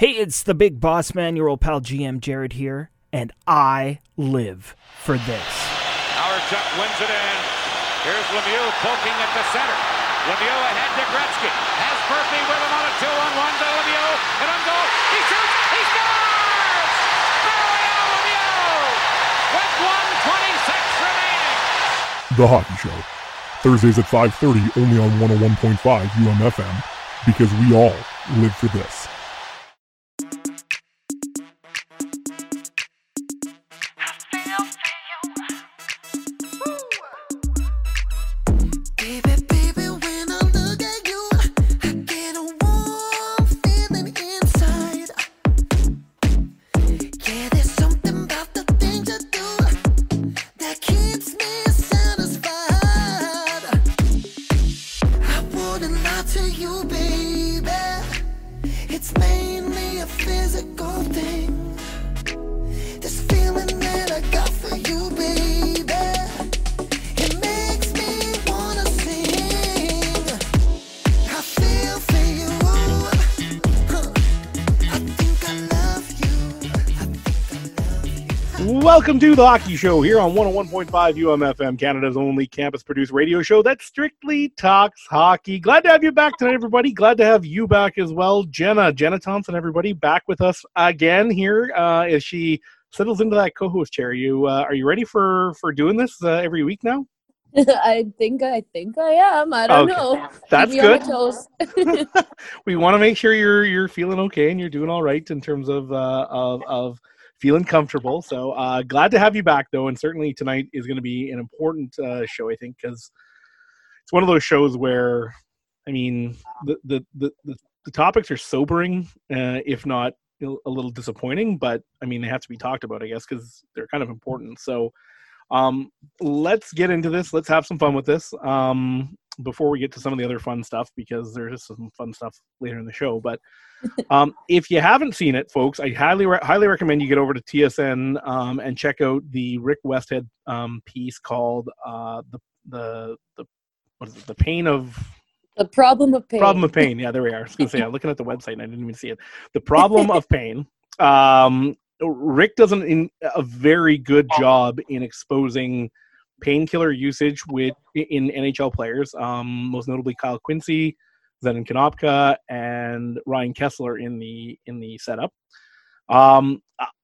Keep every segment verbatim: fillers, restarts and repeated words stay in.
Hey, it's the big boss man, your old pal G M Jared here, and I live for this. Howard wins it in. Here's Lemieux poking at the center. Lemieux ahead to Gretzky. Has Murphy with him on a two on one to Lemieux. And on goal. He shoots. He scores! Mario Lemieux with one twenty-six remaining. The Hockey Show. Thursdays at five thirty only on one oh one point five U M F M. Because we all live for this. Welcome to The Hockey Show here on one oh one point five U M F M, Canada's only campus-produced radio show that strictly talks hockey. Glad to have you back tonight, everybody. Glad to have you back as well. Jenna, Jenna Thompson, everybody, back with us again here uh, as she settles into that co-host chair. You uh, are you ready for, for doing this uh, every week now? I think I think I am. I don't okay. know. That's good. Toes. We want to make sure you're you're feeling okay and you're doing all right in terms of uh, of of feeling comfortable. So uh, glad to have you back, though, and certainly tonight is going to be an important uh, show, I think, because it's one of those shows where, I mean, the the the, the, the topics are sobering, uh, if not a little disappointing, but I mean they have to be talked about, I guess, because they're kind of important. So. Um, let's get into this. Let's have some fun with this um, before we get to some of the other fun stuff, because there's just some fun stuff later in the show. But um, if you haven't seen it, folks, I highly re- highly recommend you get over to T S N um, and check out the Rick Westhead um, piece called uh, the the the what is it? The pain of the problem of pain. Problem of pain. Yeah, there we are. I was going to say, I'm looking at the website and I didn't even see it. The problem of pain. Um, Rick does an, in, a very good job in exposing painkiller usage with in N H L players, um, most notably Kyle Quincy, Zenon Konopka, and Ryan Kessler in the in the setup. Um,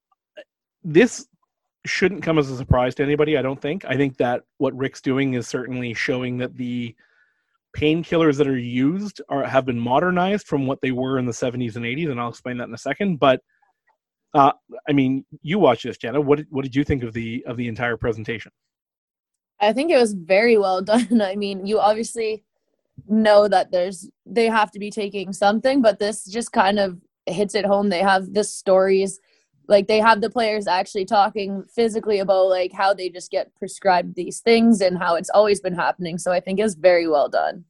this shouldn't come as a surprise to anybody, I don't think. I think that what Rick's doing is certainly showing that the painkillers that are used are have been modernized from what they were in the seventies and eighties, and I'll explain that in a second. But Uh, I mean, you watched this, Jenna. What did, what did you think of the of the entire presentation? I think it was very well done. I mean, you obviously know that there's they have to be taking something, but this just kind of hits it home. They have the stories, like they have the players actually talking physically about like how they just get prescribed these things and how it's always been happening. So I think it's very well done.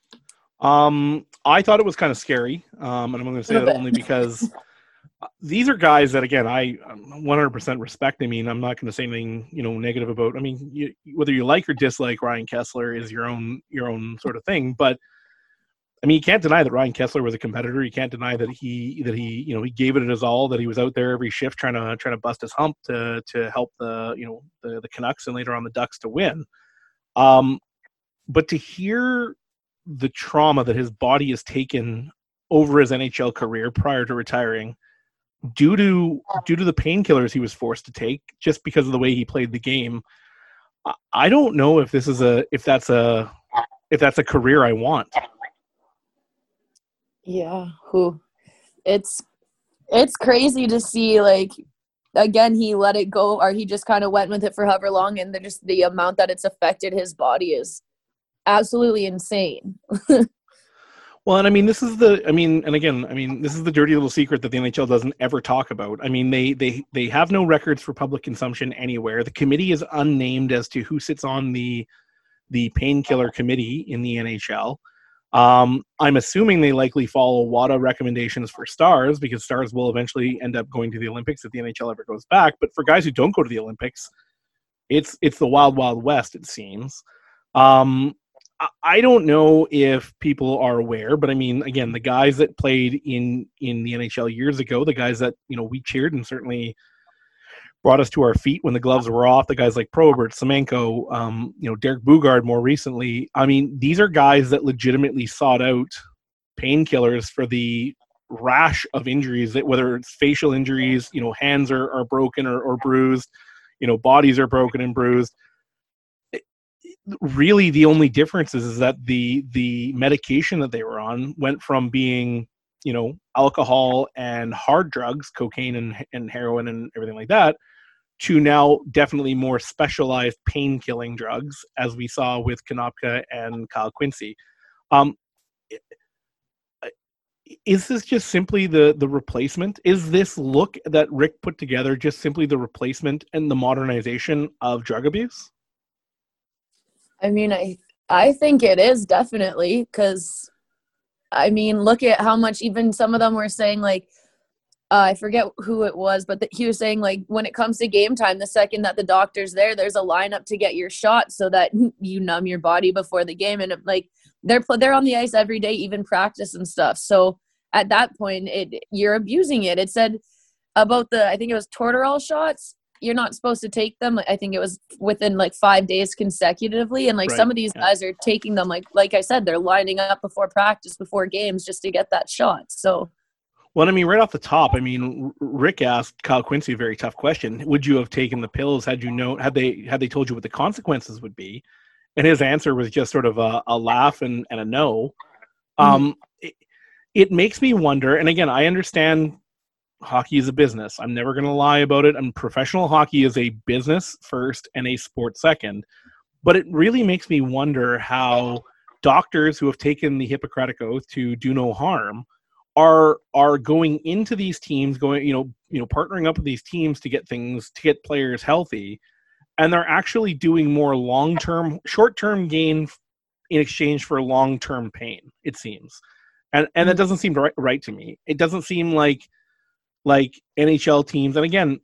Um, I thought it was kind of scary, um, and I'm going to say that only because. These are guys that, again, I one hundred percent respect. I mean, I'm not going to say anything, you know, negative about. I mean, you, whether you like or dislike Ryan Kessler is your own your own sort of thing. But I mean, you can't deny that Ryan Kessler was a competitor. You can't deny that he that he you know he gave it his all. That he was out there every shift trying to trying to bust his hump to to help the you know the the Canucks and later on the Ducks to win. Um, but to hear the trauma that his body has taken over his N H L career prior to retiring. Due to due to the painkillers he was forced to take, just because of the way he played the game, I don't know if this is a if that's a if that's a career I want. Yeah, who? It's it's crazy to see. Like again, he let it go, or he just kind of went with it for however long, and the, just the amount that it's affected his body is absolutely insane. Well, and I mean, this is the, I mean, and again, I mean, this is the dirty little secret that the N H L doesn't ever talk about. I mean, they they they have no records for public consumption anywhere. The committee is unnamed as to who sits on the the painkiller committee in the N H L. Um, I'm assuming they likely follow WADA recommendations for stars, because stars will eventually end up going to the Olympics if the N H L ever goes back. But for guys who don't go to the Olympics, it's it's the wild, wild west, it seems. Um, I don't know if people are aware, but I mean, again, the guys that played in in the N H L years ago, the guys that, you know, we cheered and certainly brought us to our feet when the gloves were off, the guys like Probert, Semenko, um, you know, Derek Bugard more recently. I mean, these are guys that legitimately sought out painkillers for the rash of injuries, that whether it's facial injuries, you know, hands are, are broken or, or bruised, you know, bodies are broken and bruised. Really, the only difference is, is that the the medication that they were on went from being, you know, alcohol and hard drugs, cocaine and, and heroin and everything like that, to now definitely more specialized pain-killing drugs, as we saw with Konopka and Kyle Quincy. Um, is this just simply the the replacement? Is this look that Rick put together just simply the replacement and the modernization of drug abuse? I mean, I I think it is, definitely, because, I mean, look at how much even some of them were saying, like, uh, I forget who it was, but the, he was saying, like, when it comes to game time, the second that the doctor's there, there's a lineup to get your shot so that you numb your body before the game. And, like, they're they're on the ice every day, even practice and stuff. So at that point, it you're abusing it. It said about the, I think it was Tortorol shots, you're not supposed to take them. I think it was within like five days consecutively. And like Right. some of these Yeah. guys are taking them, like, like I said, they're lining up before practice, before games, just to get that shot. So, Well, I mean, right off the top, I mean, Rick asked Kyle Quincy a very tough question. Would you have taken the pills had you known, had they, had they told you what the consequences would be? And his answer was just sort of a, a laugh and, and a no. Um, it, it makes me wonder. And again, I understand hockey is a business. I'm never going to lie about it. And professional hockey is a business first and a sport second. But it really makes me wonder how doctors who have taken the Hippocratic Oath to do no harm are are going into these teams, going, you know, you know, partnering up with these teams to get things, to get players healthy, and they're actually doing more long-term, short-term gain in exchange for long-term pain, it seems. And and that doesn't seem right, right to me. It doesn't seem like like N H L teams, and again,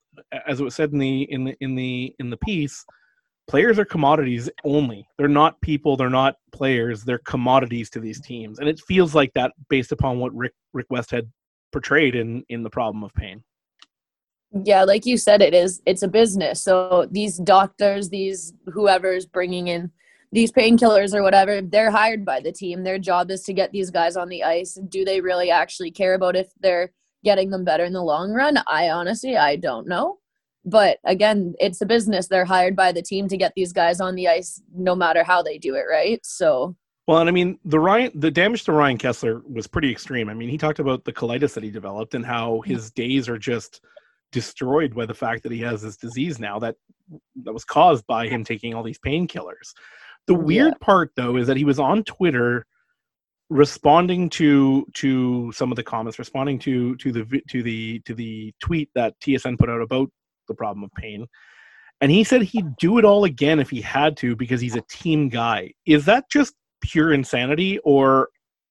as it was said in the in the in the in the piece, players are commodities only. They're not people, they're not players, they're commodities to these teams. And it feels like that based upon what Rick Rick Westhead portrayed in in The Problem of Pain. yeah, like you said, it is, it's a business. So these doctors, these whoever's bringing in these painkillers or whatever, they're hired by the team. Their job is to get these guys on the ice. Do they really actually care about if they're getting them better in the long run? I honestly, I don't know. But again, it's a business. They're hired by the team to get these guys on the ice no matter how they do it, right? So, Well, and I mean, the Ryan, the damage to Ryan Kessler was pretty extreme. I mean, he talked about the colitis that he developed and how his days are just destroyed by the fact that he has this disease now that that was caused by him taking all these painkillers. The weird Yeah. part, though, is that he was on Twitter responding to to some of the comments, responding to to the vi- to the to the tweet that T S N put out about The Problem of Pain, and he said he'd do it all again if he had to because he's a team guy. Is that just pure insanity, or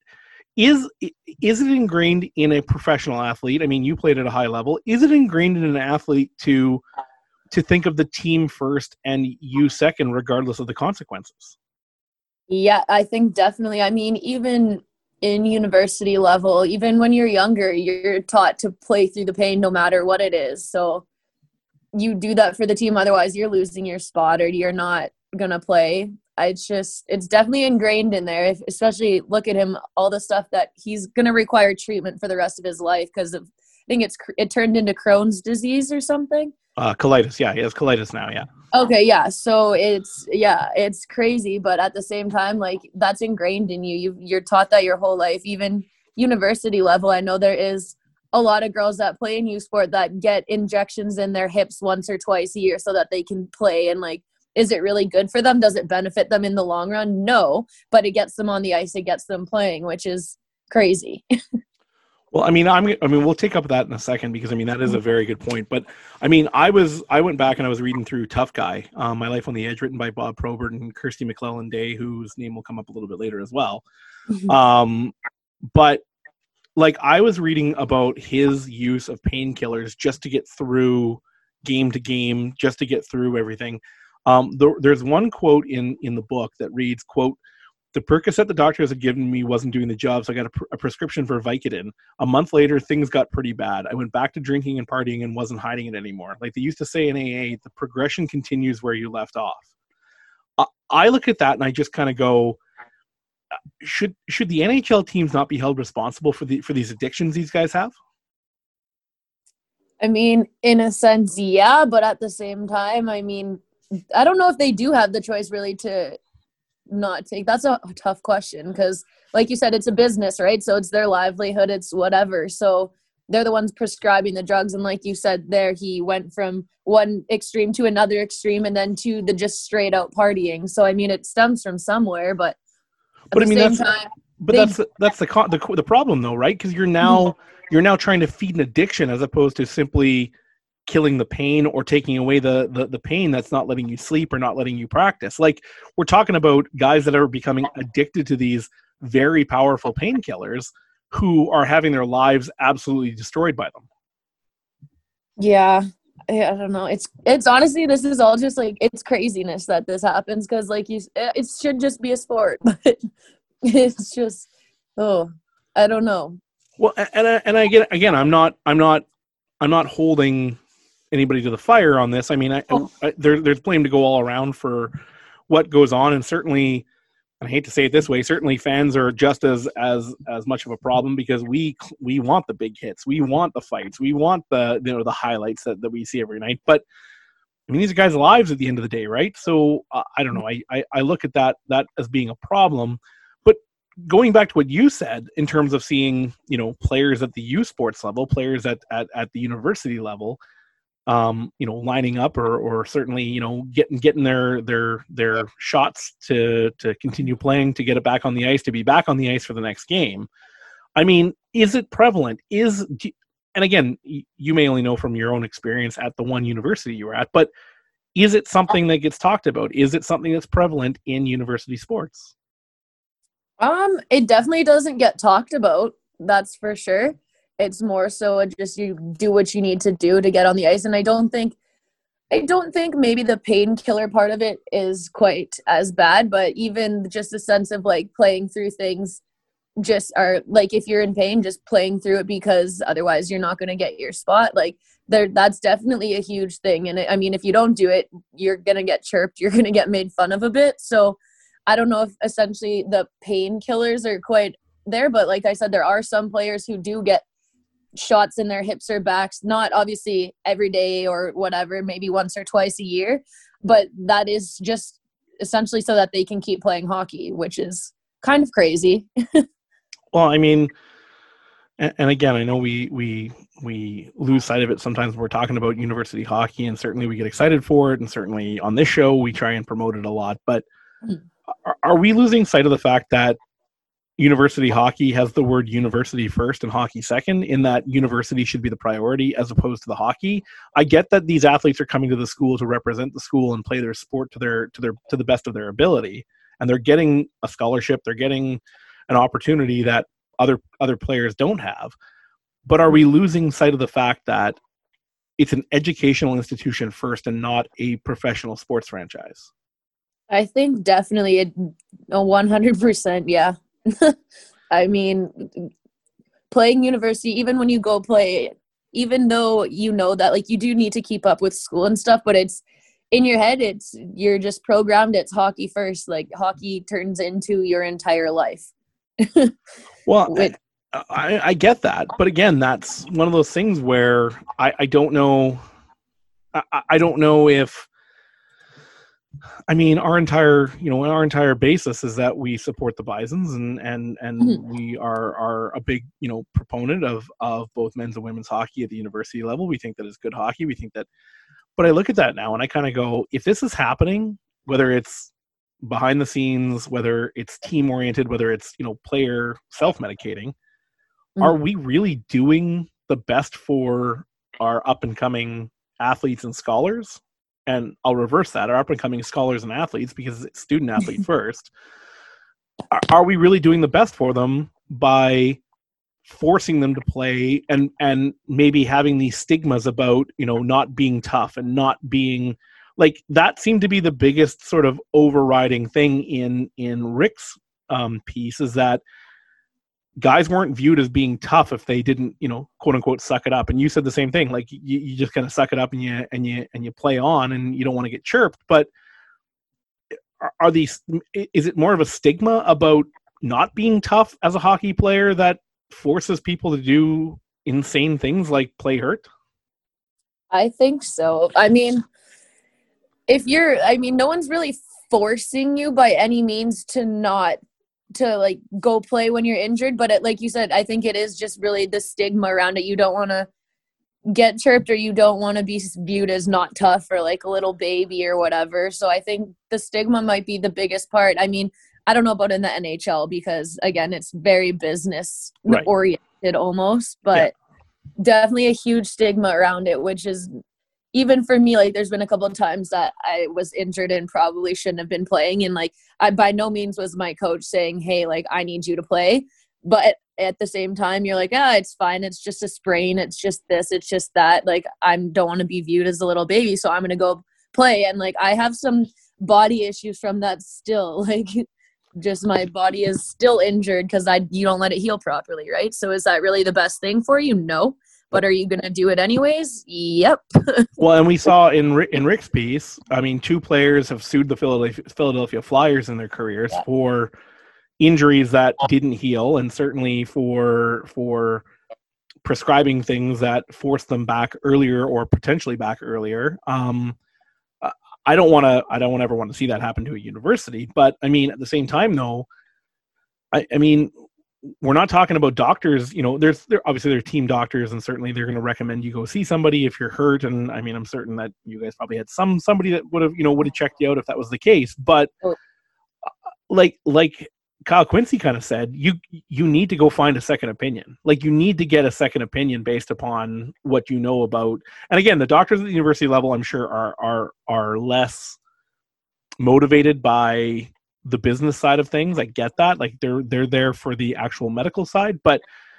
is is it ingrained in a professional athlete? I mean, you played at a high level. Is it ingrained in an athlete to to think of the team first and you second, regardless of the consequences? yeah, I think definitely. I mean, even in university level, even when you're younger, you're taught to play through the pain no matter what it is. So you do that for the team. Otherwise, you're losing your spot or you're not going to play. It's just, it's definitely ingrained in there, if, especially look at him, all the stuff that he's going to require treatment for the rest of his life because of, I think it's, it turned into Crohn's disease or something. Uh, colitis, yeah, he has colitis now, yeah. Okay, yeah. So it's, yeah, it's crazy, but at the same time, like, that's ingrained in you. you you're taught that your whole life, even university level. I know there is a lot of girls that play in U Sport that get injections in their hips once or twice a year so that they can play. And like, is it really good for them? Does it benefit them in the long run? No, but it gets them on the ice. It gets them playing, which is crazy. Well, I mean, I'm. I mean, we'll take up that in a second because I mean that is a very good point. But I mean, I was. I went back and I was reading through Tough Guy, um, My Life on the Edge, written by Bob Probert and Kirsty McClellan Day, whose name will come up a little bit later as well. Um, but like, I was reading about his use of painkillers just to get through game to game, just to get through everything. Um, there, there's one quote in in the book that reads, "quote The Percocet the doctors had given me wasn't doing the job, so I got a, pr- a prescription for Vicodin. A month later, things got pretty bad. I went back to drinking and partying and wasn't hiding it anymore. Like they used to say in A A, the progression continues where you left off. Uh, I look at that and I just kind of go, should should the N H L teams not be held responsible for the for these addictions these guys have? I mean, in a sense, yeah, but at the same time, I mean, I don't know if they do have the choice really to not take. That's a tough question because, like you said, it's a business, right? So it's their livelihood, it's whatever. So they're the ones prescribing the drugs. And like you said there, he went from one extreme to another extreme and then to the just straight out partying. So, I mean, it stems from somewhere, but at but the I mean, same that's, time, but they, that's, that's the, the, the problem though, right? Because you're now, you're now trying to feed an addiction as opposed to simply killing the pain or taking away the, the the pain that's not letting you sleep or not letting you practice. Like we're talking about guys that are becoming addicted to these very powerful painkillers who are having their lives absolutely destroyed by them. yeah, I I don't know. It's it's honestly, this is all just like, it's craziness that this happens because like you, it should just be a sport, but it's just, oh, I don't know. Well, and I, and I get again, I'm not I'm not I'm not holding anybody to the fire on this. I mean, I, Oh. I, there, there's blame to go all around for what goes on, and certainly, and I hate to say it this way, certainly fans are just as as as much of a problem because we we want the big hits, we want the fights, we want the you know the highlights that, that we see every night. But I mean, these are guys' lives at the end of the day, right? So uh, I don't know. I, I I look at that that as being a problem. But going back to what you said in terms of seeing you know players at the U Sports level, players at at, at the university level, um, you know, lining up or, or certainly, you know, getting, getting their, their, their shots to, to continue playing, to get it back on the ice, to be back on the ice for the next game. I mean, is it prevalent? Is, and again, you may only know from your own experience at the one university you were at, but is it something that gets talked about? Is it something that's prevalent in university sports? Um, it definitely doesn't get talked about. That's for sure. It's more so just you do what you need to do to get on the ice. And I don't think, I don't think maybe the painkiller part of it is quite as bad, but even just a sense of like playing through things just are like, if you're in pain, just playing through it because otherwise you're not going to get your spot. Like there, that's definitely a huge thing. And I mean, if you don't do it, you're going to get chirped, you're going to get made fun of a bit. So I don't know if essentially the painkillers are quite there, but like I said, there are some players who do get shots in their hips or backs, not obviously every day or whatever, maybe once or twice a year, but that is just essentially so that they can keep playing hockey, which is kind of crazy. Well, I mean, and, and again, I know we we we lose sight of it sometimes when we're talking about university hockey, and certainly we get excited for it, and certainly on this show we try and promote it a lot, but mm. are, are we losing sight of the fact that university hockey has the word university first and hockey second, in that university should be the priority as opposed to the hockey? I get that these athletes are coming to the school to represent the school and play their sport to their to their to the best of their ability, and they're getting a scholarship, they're getting an opportunity that other other players don't have. But are we losing sight of the fact that it's an educational institution first and not a professional sports franchise? I think definitely it, a one hundred percent, yeah. I mean, playing university, even when you go play, even though you know that like you do need to keep up with school and stuff, but it's in your head, it's you're just programmed, it's hockey first. Like hockey turns into your entire life. Well, With, I, I get that, but again, that's one of those things where I, I don't know. I, I don't know if. I mean, our entire, you know, our entire basis is that we support the Bisons, and and and mm-hmm. we are are a big, you know, proponent of of both men's and women's hockey at the university level. We think that it's good hockey. We think that, but I look at that now and I kind of go, if this is happening, whether it's behind the scenes, whether it's team oriented, whether it's, you know, player self medicating, mm-hmm. are we really doing the best for our up and coming athletes and scholars? And I'll reverse that, our up-and-coming scholars and athletes, because it's student-athlete first. Are, are we really doing the best for them by forcing them to play and and maybe having these stigmas about, you know, not being tough and not being – like that seemed to be the biggest sort of overriding thing in, in Rick's um, piece is that guys weren't viewed as being tough if they didn't, you know, quote unquote, suck it up. And you said the same thing. Like you, you just kind of suck it up and you and you and you play on, and you don't want to get chirped. But are, are these? Is it more of a stigma about not being tough as a hockey player that forces people to do insane things like play hurt? I think so. I mean, if you're, I mean, no one's really forcing you by any means to not to like go play when you're injured, but it, like you said, I think it is just really the stigma around it. You don't want to get chirped, or you don't want to be viewed as not tough or like a little baby or whatever. So I think the stigma might be the biggest part. I mean, I don't know about in the N H L because again, it's very business Right. oriented almost, but yeah. definitely a huge stigma around it, which is even for me, like there's been a couple of times that I was injured and probably shouldn't have been playing. And like, I by no means was my coach saying, hey, like I need you to play. But at the same time, you're like, ah, it's fine. It's just a sprain. It's just this, it's just that. Like, I don't want to be viewed as a little baby. So I'm going to go play. And like, I have some body issues from that still. Like, just my body is still injured because I you don't let it heal properly, right? So is that really the best thing for you? No. But are you going to do it anyways? Yep. Well, and we saw in in Rick's piece, I mean, two players have sued the Philadelphia, Philadelphia Flyers in their careers yeah. for injuries that didn't heal, and certainly for for prescribing things that forced them back earlier or potentially back earlier. Um, I don't want to. I don't ever want to see that happen to a university. But I mean, at the same time, though, I, I mean. We're not talking about doctors, you know, there's there obviously they're team doctors, and certainly they're going to recommend you go see somebody if you're hurt. And I mean, I'm certain that you guys probably had some, somebody that would have, you know, would have checked you out if that was the case. But like, like Kyle Quincy kind of said, you, you need to go find a second opinion. Like you need to get a second opinion based upon what you know about. And again, the doctors at the university level, I'm sure are, are, are less motivated by the business side of things. I get that. Like they're they're there for the actual medical side, but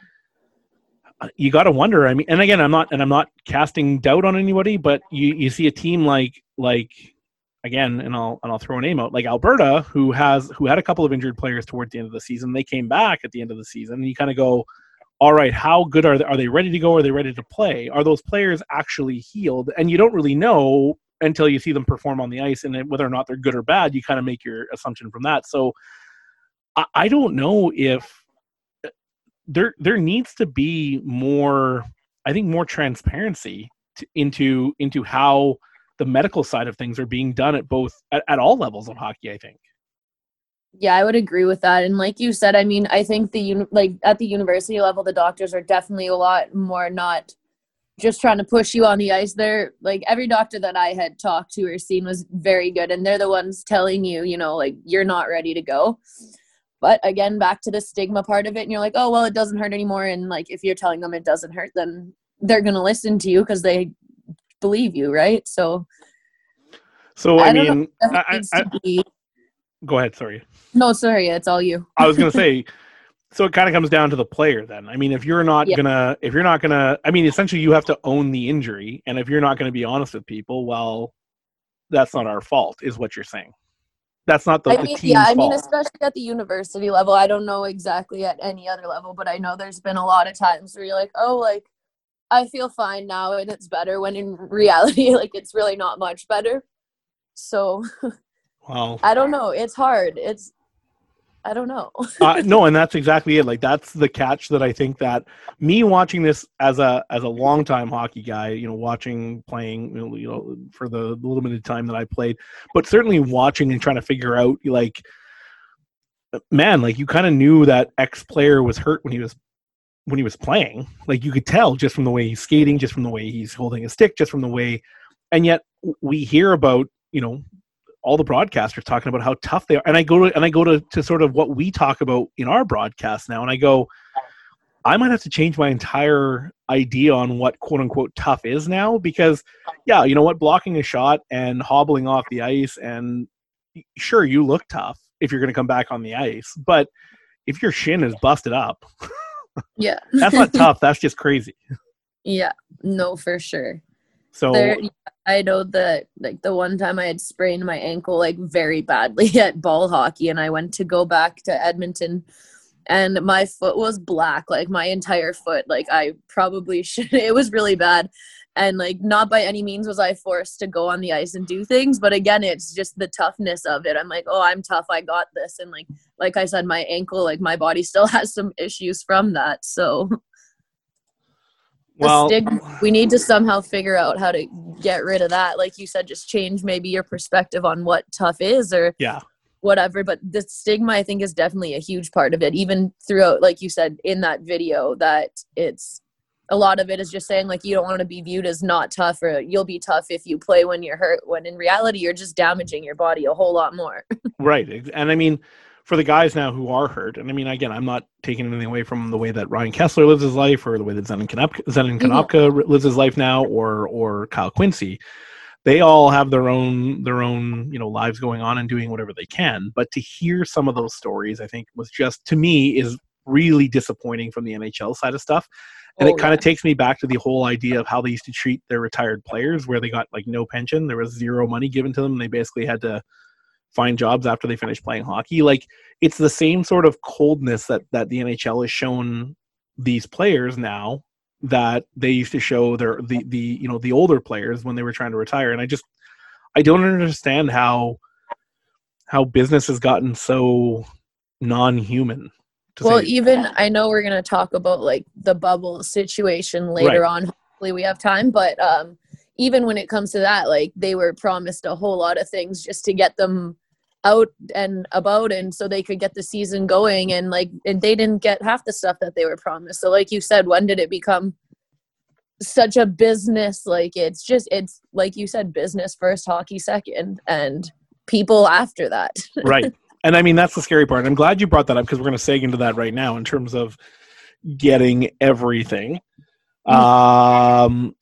you got to wonder. I mean, and again, I'm not and I'm not casting doubt on anybody, but you, you see a team like like again, and I'll and I'll throw a name out, like Alberta, who has who had a couple of injured players toward the end of the season. They came back at the end of the season, and you kind of go, all right, how good are they? Are they ready to go? Are they ready to play? Are those players actually healed? And you don't really know until you see them perform on the ice, and whether or not they're good or bad, you kind of make your assumption from that. So I, I don't know if there there needs to be more, I think more transparency to, into into how the medical side of things are being done at both at, at all levels of hockey, I think. Yeah, I would agree with that. And like you said, I mean, I think the like at the university level, the doctors are definitely a lot more not just trying to push you on the ice. They're like every doctor that I had talked to or seen was very good. And they're the ones telling you, you know, like you're not ready to go. But again, back to the stigma part of it. And you're like, oh, well, it doesn't hurt anymore. And like, if you're telling them it doesn't hurt, then they're going to listen to you because they believe you. Right. So, so I, I mean, I, I, I, go ahead. Sorry. No, sorry. It's all you. I was going to say, so it kind of comes down to the player then. I mean, if you're not yeah. gonna, if you're not gonna, I mean, essentially you have to own the injury. And if you're not going to be honest with people, well, that's not our fault, is what you're saying. That's not the, I the mean, team's yeah, I fault. mean, especially at the university level. I don't know exactly at any other level, but I know there's been a lot of times where you're like, oh, like, I feel fine now and it's better, when in reality, like, it's really not much better. So, well, I don't know. It's hard. It's, I don't know. uh, no, and that's exactly it. Like that's the catch that I think that me watching this as a as a longtime hockey guy, you know, watching, playing, you know, you know, for the little bit of time that I played, but certainly watching and trying to figure out, like, man, like you kind of knew that X player was hurt when he was when he was playing. Like you could tell just from the way he's skating, just from the way he's holding a stick, just from the way, and yet we hear about, you know, all the broadcasters talking about how tough they are. And I go to, and I go to, to sort of what we talk about in our broadcast now. And I go, I might have to change my entire idea on what quote unquote tough is now, because yeah, you know what, blocking a shot and hobbling off the ice, and sure, you look tough if you're going to come back on the ice, but if your shin is busted up, yeah, that's not tough. That's just crazy. Yeah, no, for sure. So there, I know that like the one time I had sprained my ankle like very badly at ball hockey, and I went to go back to Edmonton, and my foot was black, like my entire foot. Like I probably should. It was really bad, and like not by any means was I forced to go on the ice and do things. But again, it's just the toughness of it. I'm like, oh, I'm tough. I got this, and like like I said, my ankle, like my body still has some issues from that. So. The Well, stigma, we need to somehow figure out how to get rid of that. Like you said, just change maybe your perspective on what tough is or yeah. whatever. But the stigma, I think, is definitely a huge part of it. Even throughout, like you said, in that video, that it's a lot of it is just saying like you don't want to be viewed as not tough, or you'll be tough if you play when you're hurt, when in reality, you're just damaging your body a whole lot more. Right. And I mean, for the guys now who are hurt, and I mean, again, I'm not taking anything away from the way that Ryan Kessler lives his life, or the way that Zenon Konopka, Zenon Konopka mm-hmm. lives his life now, or or Kyle Quincy. They all have their own their own you know lives going on and doing whatever they can. But to hear some of those stories, I think was just, to me, is really disappointing from the N H L side of stuff. And oh, it kind of yeah. takes me back to the whole idea of how they used to treat their retired players, where they got like no pension, there was zero money given to them, and they basically had to find jobs after they finished playing hockey. Like, it's the same sort of coldness that that the N H L has shown these players now that they used to show their the the you know the older players when they were trying to retire. And I just I don't understand how how business has gotten so non-human. Well, even I know we're going to talk about like the bubble situation later right. on. Hopefully we have time, but um even when it comes to that, like they were promised a whole lot of things just to get them out and about, and so they could get the season going, and like and they didn't get half the stuff that they were promised. So like you said, when did it become such a business? Like it's just it's like you said, business first, hockey second, and people after that. Right. And I mean, that's the scary part. I'm glad you brought that up, because we're going to seg into that right now in terms of getting everything. Mm-hmm. Um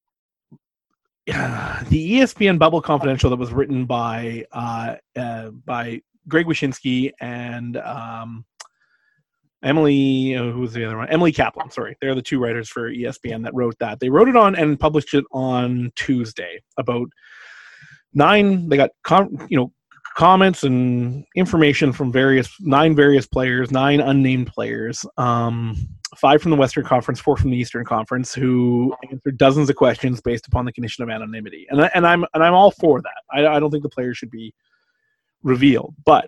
the E S P N Bubble Confidential that was written by uh, uh, by Greg Wyshynski and um, Emily, uh, who was the other one? Emily Kaplan. Sorry, they're the two writers for E S P N that wrote that. They wrote it on and published it on Tuesday. About nine, they got com- you know comments and information from various nine various players, nine unnamed players. Um, Five from the Western Conference, four from the Eastern Conference, who answered dozens of questions based upon the condition of anonymity, and I, and I'm and I'm all for that. I, I don't think the players should be revealed, but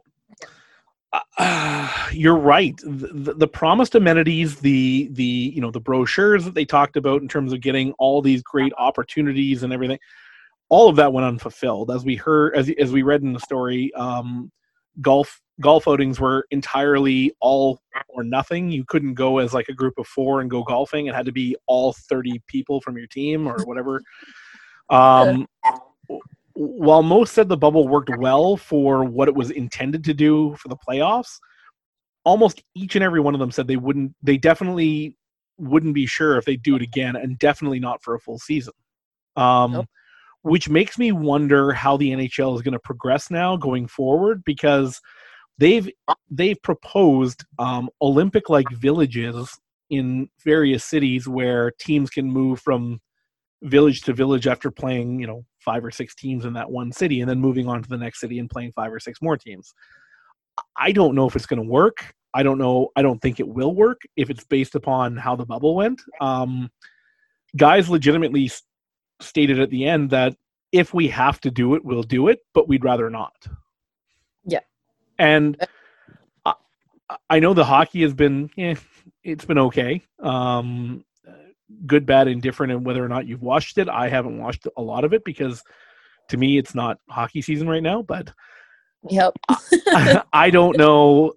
uh, you're right. The, the promised amenities, the the you know the brochures that they talked about in terms of getting all these great opportunities and everything, all of that went unfulfilled. As we heard, as as we read in the story, um, golf. Golf outings were entirely all or nothing. You couldn't go as like a group of four and go golfing. It had to be all thirty people from your team or whatever. Um, while most said the bubble worked well for what it was intended to do for the playoffs, almost each and every one of them said they wouldn't, they definitely wouldn't be sure if they do it again, and definitely not for a full season. Um, nope. Which makes me wonder how the N H L is going to progress now going forward, because They've they've proposed um, Olympic-like villages in various cities where teams can move from village to village after playing, you know, five or six teams in that one city, and then moving on to the next city and playing five or six more teams. I don't know if it's going to work. I don't know. I don't think it will work if it's based upon how the bubble went. Um, guys legitimately s- stated at the end that if we have to do it, we'll do it, but we'd rather not. Yeah. And I, I know the hockey has been, eh, it's been okay. Um, good, bad, indifferent, and whether or not you've watched it. I haven't watched a lot of it because to me, it's not hockey season right now, but yep. I, I don't know.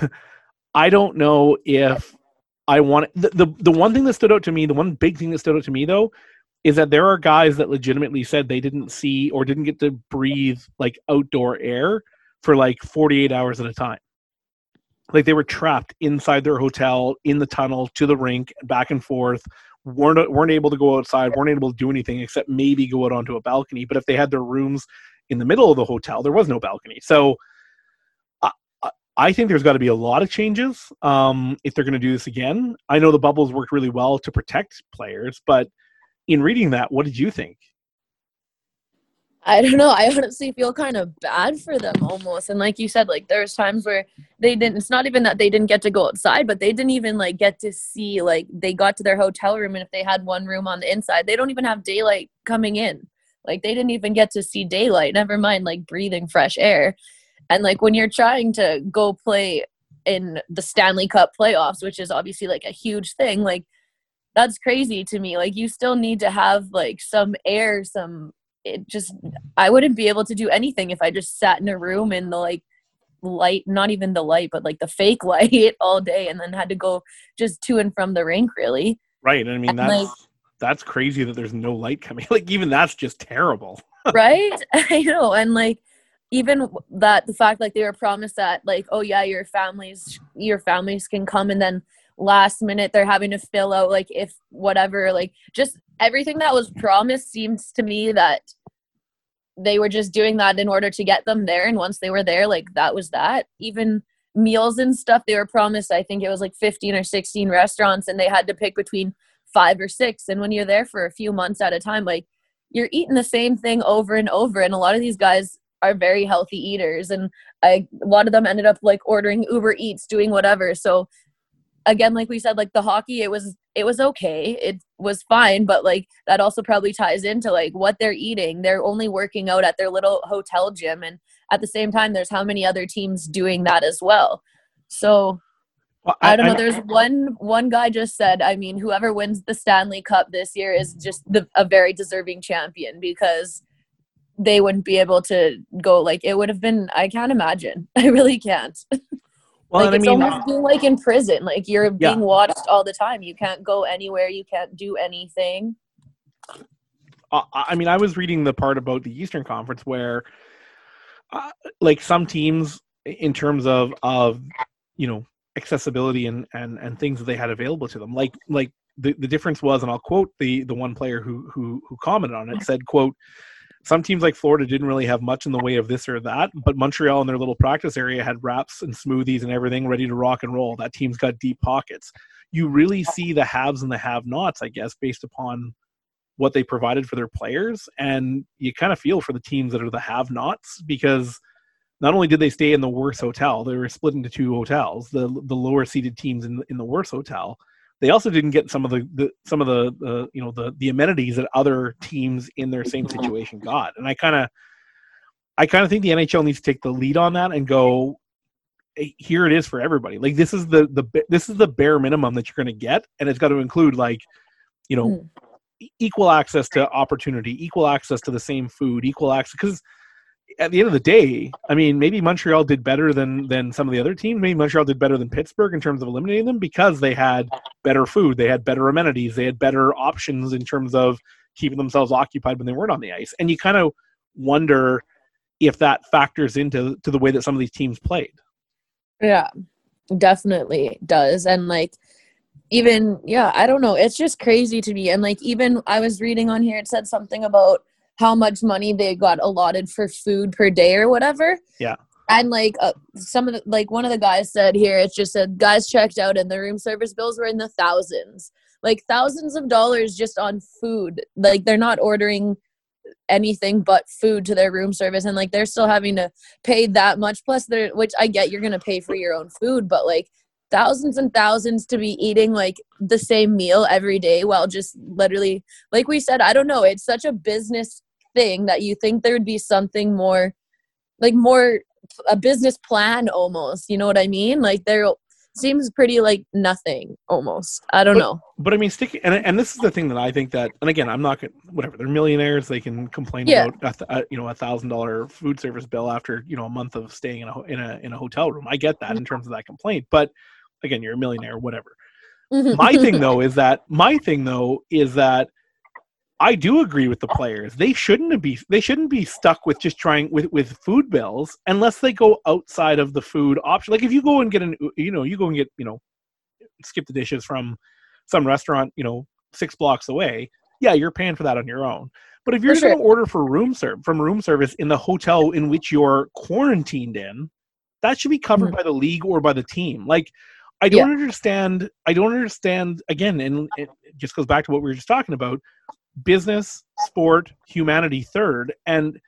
I don't know if I want the, the, the one thing that stood out to me, the one big thing that stood out to me though, is that there are guys that legitimately said they didn't see or didn't get to breathe like outdoor air for like forty-eight hours at a time. Like they were trapped inside their hotel, in the tunnel, to the rink, back and forth, weren't weren't able to go outside, weren't able to do anything except maybe go out onto a balcony. But if they had their rooms in the middle of the hotel, there was no balcony. So I, I think there's got to be a lot of changes um, if they're going to do this again. I know the bubbles worked really well to protect players, but in reading that, what did you think? I don't know. I honestly feel kind of bad for them almost. And like you said, like there's times where they didn't, it's not even that they didn't get to go outside, but they didn't even like get to see, like they got to their hotel room and if they had one room on the inside, they don't even have daylight coming in. Like they didn't even get to see daylight, never mind like breathing fresh air. And like when you're trying to go play in the Stanley Cup playoffs, which is obviously like a huge thing, like that's crazy to me. Like you still need to have like some air, some, it just, I wouldn't be able to do anything if I just sat in a room in the like light, not even the light, but like the fake light all day and then had to go just to and from the rink really. Right. I mean, And, that's, like, that's crazy that there's no light coming. Like even that's just terrible. right? I know. And like, even that, the fact like they were promised that like, oh yeah, your families, your families can come. And then last minute they're having to fill out like if whatever, like just everything that was promised seems to me that they were just doing that in order to get them there. And once they were there, like that was that. Even meals and stuff, they were promised, I think it was like fifteen or sixteen restaurants and they had to pick between five or six. And when you're there for a few months at a time, like you're eating the same thing over and over. And a lot of these guys are very healthy eaters. And I, a lot of them ended up like ordering Uber Eats, doing whatever. So again, like we said, like the hockey, it was, it was okay. It was fine. But like, that also probably ties into like what they're eating. They're only working out at their little hotel gym. And at the same time, there's how many other teams doing that as well. So Well, I, I don't know. I, There's one, one guy just said, I mean, whoever wins the Stanley Cup this year is just the, a very deserving champion because they wouldn't be able to go, like, it would have been, I can't imagine. I really can't. well, Like, I it's mean, almost being like in prison. Like, you're Yeah. being watched all the time. You can't go anywhere. You can't do anything. uh, I mean, I was reading the part about the Eastern Conference where, uh, like, some teams, in terms of of you know accessibility and and and things that they had available to them, like like the, the difference was, and I'll quote the the one player who who who commented on it, said, quote, some teams like Florida didn't really have much in the way of this or that, but Montreal in their little practice area had wraps and smoothies and everything ready to rock and roll. That team's got deep pockets. You really see the haves and the have-nots, I guess, based upon what they provided for their players. And you kind of feel for the teams that are the have-nots, because not only did they stay in the worst hotel, they were split into two hotels, the the lower seated teams in, in the worst hotel. They also didn't get some of the, the some of the, the you know the the amenities that other teams in their same situation got. And I kind of I kind of think the N H L needs to take the lead on that and go, hey, here it is for everybody. Like this is the the this is the bare minimum that you're going to get, and it's got to include, like, you know, mm. equal access to opportunity, equal access to the same food, equal access. Because at the end of the day, I mean, maybe Montreal did better than than some of the other teams. Maybe Montreal did better than Pittsburgh in terms of eliminating them because they had better food, they had better amenities, they had better options in terms of keeping themselves occupied when they weren't on the ice. And you kind of wonder if that factors into to the way that some of these teams played. Yeah, definitely does. And like, even, yeah, I don't know. It's just crazy to me. And like, even I was reading on here, it said something about how much money they got allotted for food per day or whatever. Yeah. And like uh, some of the, like one of the guys said here, it's just said guys checked out and the room service bills were in the thousands, like thousands of dollars just on food. Like they're not ordering anything but food to their room service. And like, they're still having to pay that much. Plus they're, which I get, you're going to pay for your own food, but like thousands and thousands to be eating like the same meal every day while just literally, like we said, I don't know. It's such a business thing that you think there would be something more, like more a business plan almost, you know what I mean? Like there seems pretty like nothing almost. I don't but, know. But I mean, stick, and and this is the thing that I think that, and again, I'm not gonna, whatever, they're millionaires, they can complain yeah. about a, a, you know a thousand dollar food service bill after you know a month of staying in a in a in a hotel room. I get that in terms of that complaint, but again, you're a millionaire, whatever. my thing though is that my thing though is that I do agree with the players. They shouldn't be they shouldn't be stuck with just trying with, with food bills unless they go outside of the food option. Like if you go and get an you know, you go and get, you know, skip the dishes from some restaurant, you know, six blocks away, yeah, you're paying for that on your own. But if you're for going to sure. order for room serve from room service in the hotel in which you're quarantined in, that should be covered mm-hmm. by the league or by the team. Like I don't yeah. understand I don't understand again, and it just goes back to what we were just talking about. Business, sport, humanity third. And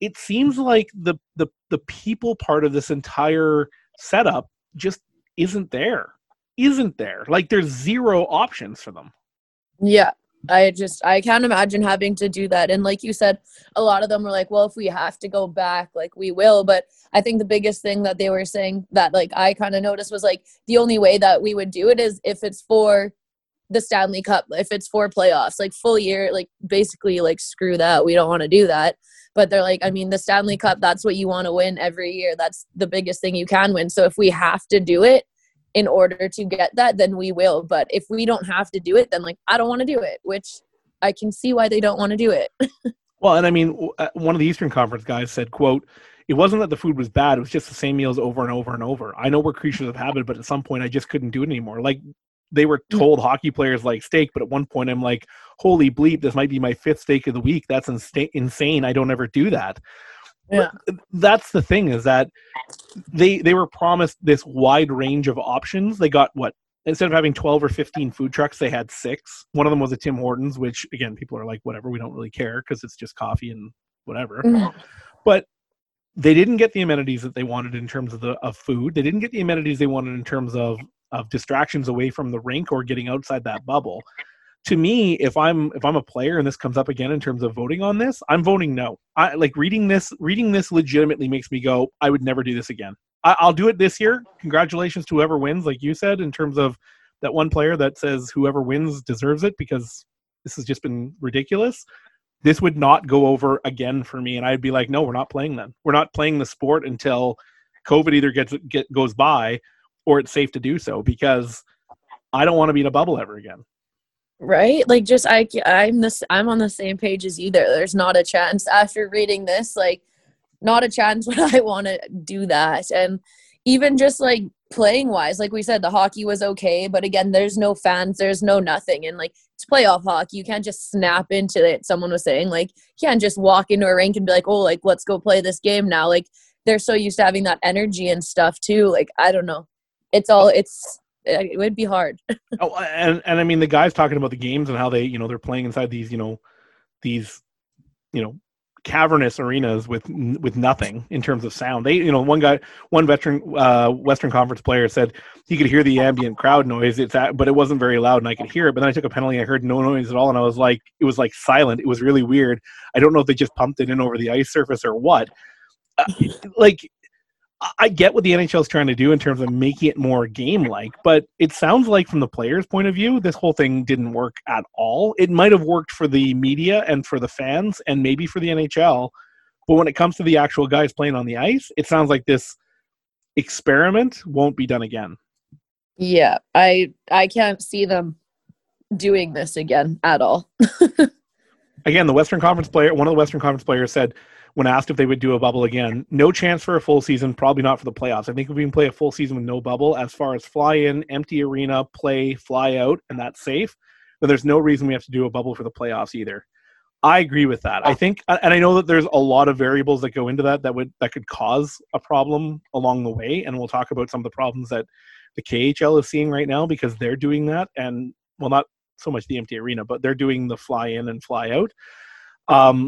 it seems like the the the people part of this entire setup just isn't there. Isn't there? Like there's zero options for them. Yeah. I just, I can't imagine having to do that. And like you said, a lot of them were like, well, if we have to go back, like we will. But I think the biggest thing that they were saying that like I kind of noticed was like the only way that we would do it is if it's for the Stanley Cup, if it's for playoffs, like full year, like basically like screw that. We don't want to do that. But they're like, I mean, the Stanley Cup, that's what you want to win every year. That's the biggest thing you can win. So if we have to do it in order to get that, then we will. But if we don't have to do it, then like, I don't want to do it, which I can see why they don't want to do it. Well, and I mean, one of the Eastern Conference guys said, quote, it wasn't that the food was bad. It was just the same meals over and over and over. I know we're creatures of habit, but at some point I just couldn't do it anymore. Like they were told hockey players like steak, but at one point I'm like, holy bleep, this might be my fifth steak of the week. That's insta- insane. I don't ever do that. Yeah. That's the thing is that they they were promised this wide range of options. They got what? Instead of having twelve or fifteen food trucks, they had six. One of them was a Tim Hortons, which again, people are like, whatever, we don't really care because it's just coffee and whatever. Mm-hmm. But they didn't get the amenities that they wanted in terms of the of food. They didn't get the amenities they wanted in terms of of distractions away from the rink or getting outside that bubble. To me, if I'm if I'm a player and this comes up again in terms of voting on this, I'm voting no. I like reading this. Reading this legitimately makes me go, I would never do this again. I, I'll do it this year. Congratulations to whoever wins, like you said, in terms of that one player that says whoever wins deserves it because this has just been ridiculous. This would not go over again for me, and I'd be like, no, we're not playing then. We're not playing the sport until COVID either gets get goes by or it's safe to do so because I don't want to be in a bubble ever again. Right? Like just I I'm this I'm on the same page as you there. There's not a chance after reading this, like not a chance would I want to do that. And even just like playing wise, like we said, the hockey was okay, but again, there's no fans, there's no nothing. And like it's playoff hockey. You can't just snap into it. Someone was saying like you can't just walk into a rink and be like, oh, like let's go play this game now. Like they're so used to having that energy and stuff too. Like I don't know. It's all it's it would be hard. oh, and and I mean the guys talking about the games and how they, you know, they're playing inside these, you know, these, you know, cavernous arenas with with nothing in terms of sound. They, you know, one guy, one veteran uh, Western Conference player said he could hear the ambient crowd noise. It's at, but it wasn't very loud, and I could hear it. But then I took a penalty, I heard no noise at all, and I was like, it was like silent. It was really weird. I don't know if they just pumped it in over the ice surface or what. Uh, like. I get what the N H L is trying to do in terms of making it more game-like, but it sounds like from the players' point of view, this whole thing didn't work at all. It might have worked for the media and for the fans and maybe for the N H L, but when it comes to the actual guys playing on the ice, it sounds like this experiment won't be done again. Yeah, I I can't see them doing this again at all. Again, the Western Conference player, one of the Western Conference players said, when asked if they would do a bubble again, no chance for a full season, probably not for the playoffs. I think if we can play a full season with no bubble, as far as fly in, empty arena, play, fly out, and that's safe, then there's no reason we have to do a bubble for the playoffs either. I agree with that. I think, and I know that there's a lot of variables that go into that that would that could cause a problem along the way, and we'll talk about some of the problems that the K H L is seeing right now because they're doing that, and well, not so much the empty arena, but they're doing the fly in and fly out. Um,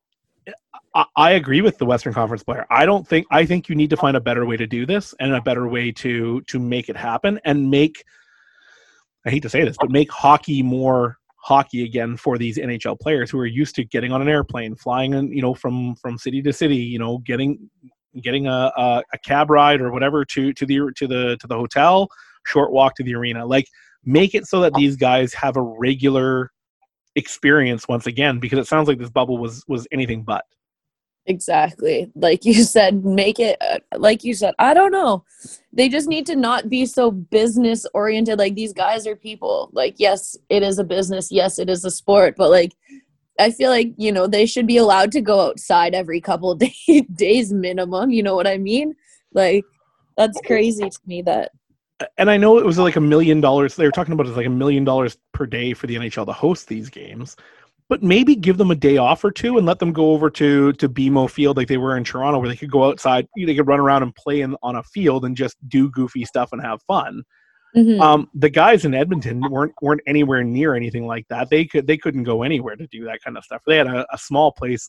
I agree with the Western Conference player. I don't think I think you need to find a better way to do this and a better way to to make it happen and make, I hate to say this, but make hockey more hockey again for these N H L players who are used to getting on an airplane, flying in, you know, from from city to city, you know, getting getting a, a, a cab ride or whatever to to the to the to the hotel, short walk to the arena. Like make it so that these guys have a regular experience once again, because it sounds like this bubble was was anything but. Exactly. Like you said, make it, uh, like you said, I don't know. They just need to not be so business oriented. Like these guys are people. Like, yes, it is a business. Yes, it is a sport. But like, I feel like, you know, they should be allowed to go outside every couple of day, days minimum. You know what I mean? Like, that's crazy to me that. And I know it was like a million dollars. They were talking about it as like a million dollars per day for the N H L to host these games. But maybe give them a day off or two and let them go over to to B M O Field like they were in Toronto, where they could go outside, they could run around and play in, on a field and just do goofy stuff and have fun. Mm-hmm. Um, the guys in Edmonton weren't weren't anywhere near anything like that. They could they couldn't go anywhere to do that kind of stuff. They had a, a small place, like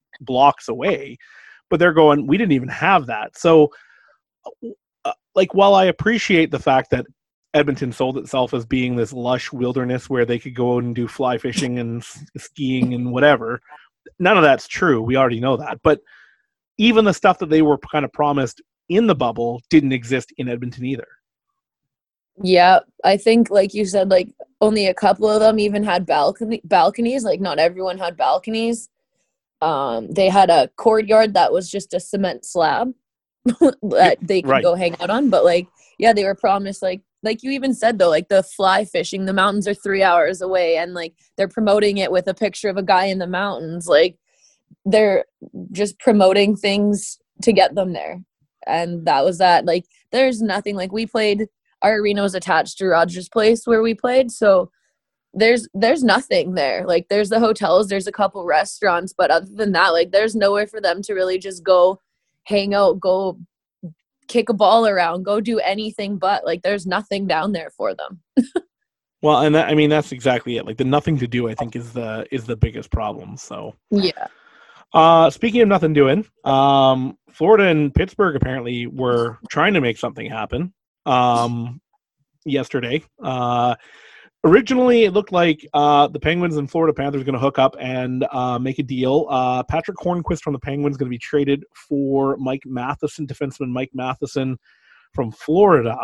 blocks away, but they're going, we didn't even have that. So, uh, like, while I appreciate the fact that Edmonton sold itself as being this lush wilderness where they could go out and do fly fishing and s- skiing and whatever, none of that's true. We already know that. But even the stuff that they were kind of promised in the bubble didn't exist in Edmonton either. Yeah, I think, like you said, like only a couple of them even had balcony balconies. Like not everyone had balconies. Um, they had a courtyard that was just a cement slab that they could Right. go hang out on. But like, yeah, they were promised, like like you even said though, like the fly fishing, the mountains are three hours away, and like they're promoting it with a picture of a guy in the mountains. Like they're just promoting things to get them there, and that was that. Like there's nothing. Like we played. Our arena was attached to Rogers Place where we played, so there's there's nothing there. Like there's the hotels, there's a couple restaurants, but other than that, like there's nowhere for them to really just go hang out, go kick a ball around, go do anything. But like there's nothing down there for them. Well, and that, I mean, that's exactly it. Like the nothing to do, I think, is the is the biggest problem. So Yeah. Uh, speaking of nothing doing, um, Florida and Pittsburgh apparently were trying to make something happen um, yesterday. Uh, originally, it looked like uh, the Penguins and Florida Panthers were going to hook up and uh, make a deal. Uh, Patrick Hornquist from the Penguins is going to be traded for Mike Matheson, defenseman Mike Matheson from Florida.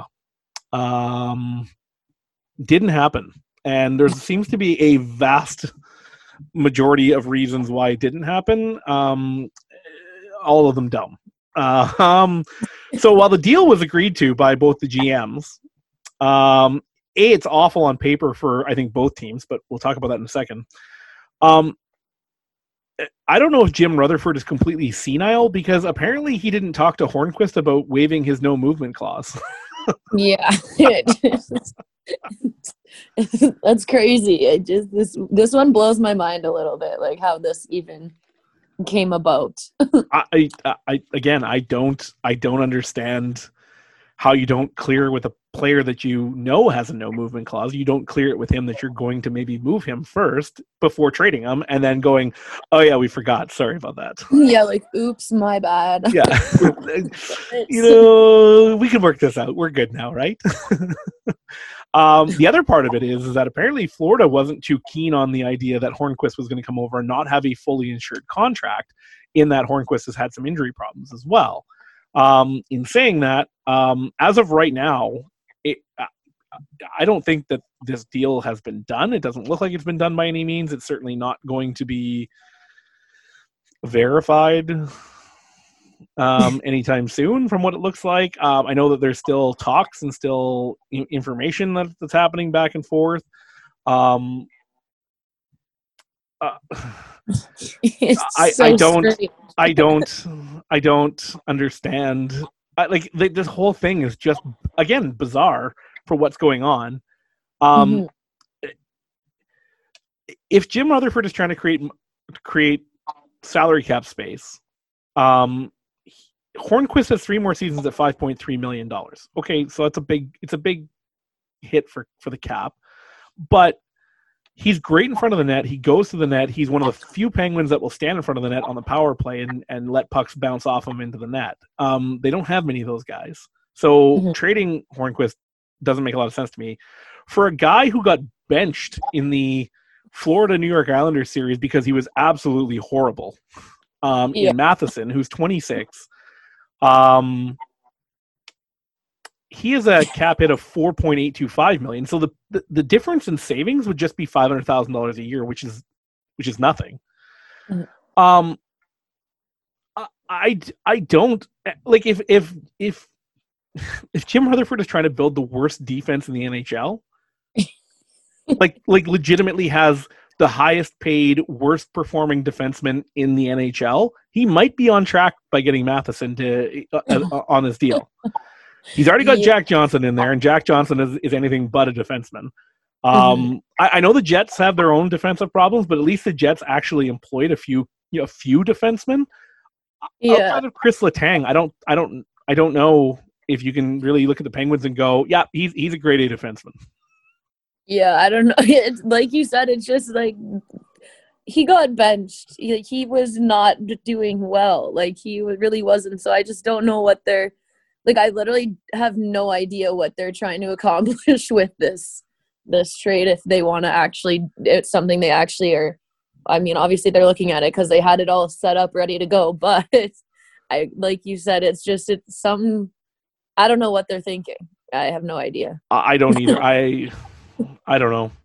Um, didn't happen. And there seems to be a vast majority of reasons why it didn't happen. Um, all of them dumb. Uh, um, so while the deal was agreed to by both the G Ms, um, A, it's awful on paper for, I think, both teams, but we'll talk about that in a second. Um, I don't know if Jim Rutherford is completely senile, because apparently he didn't talk to Hornquist about waiving his no movement clause. Yeah. That's crazy. It just this this one blows my mind a little bit, like how this even came about. I, I, I again, I don't, I don't understand how you don't clear with a player that you know has a no movement clause. You don't clear it with him that you're going to maybe move him first before trading him, and then going, oh yeah, we forgot. Sorry about that. Yeah, like oops, my bad. Yeah, you know, we can work this out. We're good now, right? Um, the other part of it is, is that apparently Florida wasn't too keen on the idea that Hornquist was going to come over and not have a fully insured contract, in that Hornquist has had some injury problems as well. Um, in saying that, um, as of right now, it, uh, I don't think that this deal has been done. It doesn't look like it's been done by any means. It's certainly not going to be verified um, anytime soon, from what it looks like. Um, I know that there's still talks and still I- information that, that's happening back and forth. Um, uh, I, so I don't, strange. I don't, I don't understand. I, like the, this whole thing is just, again, bizarre for what's going on. Um, Mhm. If Jim Rutherford is trying to create create salary cap space, um, Hornquist has three more seasons at five point three million dollars. Okay, so that's a big, it's a big hit for, for the cap, but he's great in front of the net. He goes to the net. He's one of the few Penguins that will stand in front of the net on the power play and, and let pucks bounce off him into the net. Um, they don't have many of those guys. So Mhm. trading Hornquist doesn't make a lot of sense to me. For a guy who got benched in the Florida New York Islanders series because he was absolutely horrible, um, Yeah. in Matheson, who's twenty-six, um, he has a cap hit of four point eight two five million. So the, the, the difference in savings would just be five hundred thousand dollars a year, which is, which is nothing. Mhm. Um, I, I, I don't like if, if, if, if Jim Rutherford is trying to build the worst defense in the N H L, like, like legitimately has the highest paid, worst performing defenseman in the N H L, he might be on track by getting Matheson to uh, uh, on this deal. He's already got Yeah. Jack Johnson in there, and Jack Johnson is, is anything but a defenseman. Um, Mhm. I, I know the Jets have their own defensive problems, but at least the Jets actually employed a few, you know, a few defensemen. Yeah. Outside of Chris Letang, I don't, I don't, I don't know if you can really look at the Penguins and go, yeah, he's he's a grade A defenseman. Yeah, I don't know. It's like you said, it's just like he got benched. He, he was not doing well. Like, he really wasn't. So I just don't know what they're like. I literally have no idea what they're trying to accomplish with this this trade. If they want to actually, it's something they actually are. I mean, obviously they're looking at it because they had it all set up, ready to go. But it's, I like you said, it's just it's some. I don't know what they're thinking. I have no idea. I don't either. I I don't know.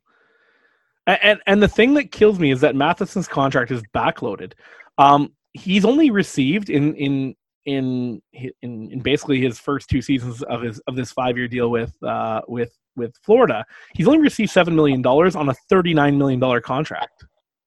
And and the thing that kills me is that Matheson's contract is backloaded. Um, he's only received in in in in, in basically his first two seasons of his of this five year deal with uh with with Florida. He's only received seven million dollars on a thirty nine million dollar contract.